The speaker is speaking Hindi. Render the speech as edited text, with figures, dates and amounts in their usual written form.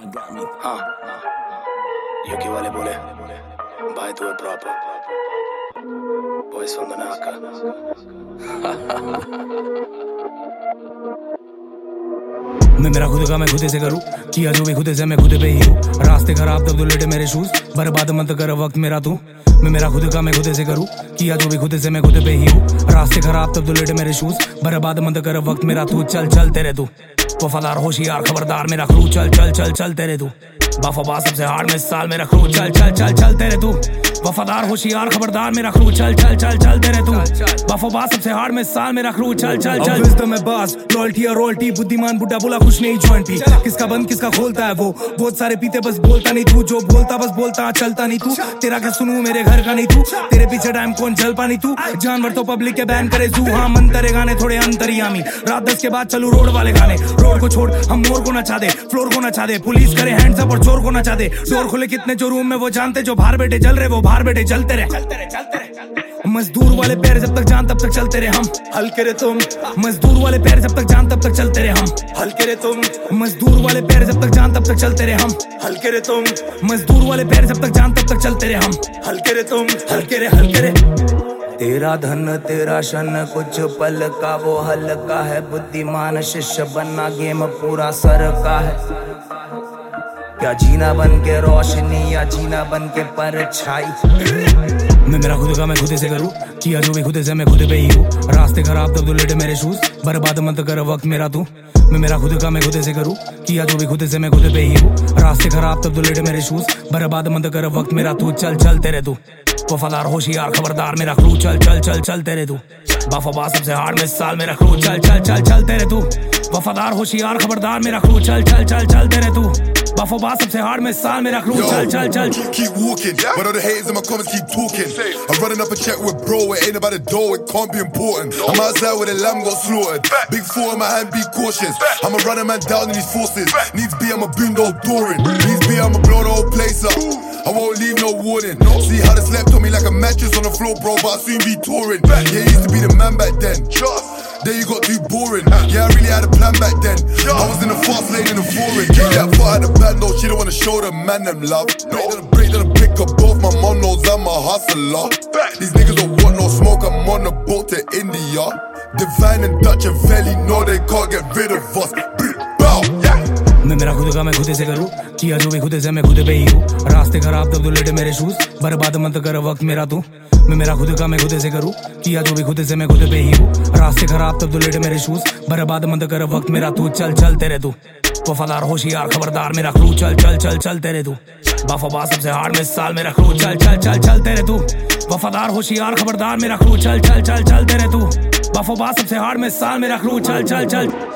हाँ यूकी वाले बोले भाई तू है प्रॉपर वॉइस वंदना आका मैं मेरा खुद का मैं खुद से करूँ, किया जो भी खुद से मैं खुद पे ही हूँ। रास्ते खराब तब तो लेटे मेरे शूज, बर्बाद मत कर वक्त मेरा तू। मैं मेरा खुद का मैं खुद से करूँ, किया जो भी खुद से मैं खुद पे ही हूँ। रास्ते खराब तब तो लेटे मेरे शूज, बर्बाद मत कर वक्त मेरा तू। चल चल तेरे तू वफादार होशियार खबरदार मेरा क्रू। चल चल चल चल तेरे तू बाफाबा सबसे हार्ड में साल मेरा क्रू। चल चल चल चल तेरे तू वफादार होशियार खबरदार मेरा क्रू। चल चल चल चल तेरे तू बाफाबा सबसे हार्ड में साल मेरा क्रू। चल चल चल विज़डम है बास, लॉयल्टी और रॉयल्टी, बुद्धिमान बुड्ढा बोला कुछ नहीं जॉइंट भी। किसका बंद किसका खोलता है वो, बहुत सारे पीते बस बोलता नहीं तू। जो बोलता बस बोलता चलता नहीं तू। तेरा क्या सुनूं मेरे घर का नहीं तू, तेरे पीछे टाइम कौन चल पानी तू। जानवर तो पब्लिक के बैन करे जू, हाँ मन तेरे गाने थोड़े अंतर्यामी। रात 10 के बाद चलू रोड वाले गाने, रोड को छोड़ हम मोर को नचा दे, फ्लोर को नचा दे। पुलिस करे हैंड्स अप और चोर को नचा दे। डोर खुले कितने जो रूम में वो जानते, जो बाहर बैठे जल रहे वो बाहर बैठे जलते रहे। मजदूर वाले पैर जब तक जान तब तक चलते रहे हम, हल्के रे तुम। मजदूर वाले पैर जब तक जान तब तक चलते रहे हम, हल्के रे तुम। मजदूर वाले पैर जब तक जान तब तक चलते रहे हम, हल्के रे तुम। मजदूर वाले पैर जब तक जान तब तक चलते रहे हम, हल्के रे तुम। हल्के रे हल्के रे। तेरा धन तेरा शन कुछ पल का वो हल्का है, बुद्धिमान शिष्य बनना गेम पूरा सर का है। क्या जीना बन के रोशनी या जीना बन के परछाई। मैं मेरा खुद का मैं खुद से करूँ, किया जो भी खुद से मैं खुद पे ही हूँ। रास्ते खराब तब तो लेटे मेरे शूज, बर्बाद मत कर वक्त मेरा तू। मैं मेरा खुद का मैं खुद से करूँ, किया जो भी खुद से मैं खुद पे ही हूँ। रास्ते खराब तब तो लेटे मेरे शूज, बर्बाद मत कर वक्त मेरा तू। चल चल तेरे तू वफादार होशियार खबरदार मेरा क्रू। चल चल चल चल तेरे तू बाफाबा सबसे हार्ड में साल मेरा क्रू। चल चल चल चल तेरे तू वफादार होशियार खबरदार मेरा क्रू। चल चल चल चल तेरे तू बाफाबा सबसे हार्ड में साल मेरा क्रू। चल चल चल keep walking, but all the haters in my comments keep talking. I'm running up a check with bro, it ain't about the dough, it can't be important. I'm outside where the lamb got slaughtered. Big four in my hand, be cautious. I'ma run a man down in these forces. Needs be, I'ma boom the whole dooring. Needs be, I'ma blow the whole place up. I won't leave no warning. See how they slept on me like a mattress on the floor, bro, but I'll soon be touring. Yeah, you used to be the man back then. Then you got too boring. Yeah, I really had a plan back then. I was in the fast lane in the foreign. Keep that far at the band though, she don't wanna show the man them love. Break to the pick up both my mom knows I'm a hustler. These niggas don't want no smoke, I'm on the boat to India. Divine and Dutch and Felly know they can't get rid of us. Bow, yeah. मैं मेरा खुद का मैं खुद से करूँ, किया जो भी खुद से मैं खुद पे ही हूँ। रास्ते खराब तब तो लेटे मेरे शूज, बर्बाद मत कर वक्त मेरा तू। मैं मेरा खुद का मैं खुद से करूँ, किया जो भी खुद से मैं खुद पे ही हूँ। रास्ते खराब तब तो लेटे मेरे शूज, बर्बाद मत कर वक्त मेरा तू। चल चल तेरे तू वफादार होशियार खबरदार मेरा क्रू। चल चल चल चल तेरे तू बाफाबा सबसे हार्ड में साल मेरा क्रू। चल चल चल चल तेरे तू वफादार होशियार खबरदार मेरा क्रू। चल चल चल चल तेरे तू बाफाबा सबसे हार्ड में साल मेरा क्रू। चल चल चल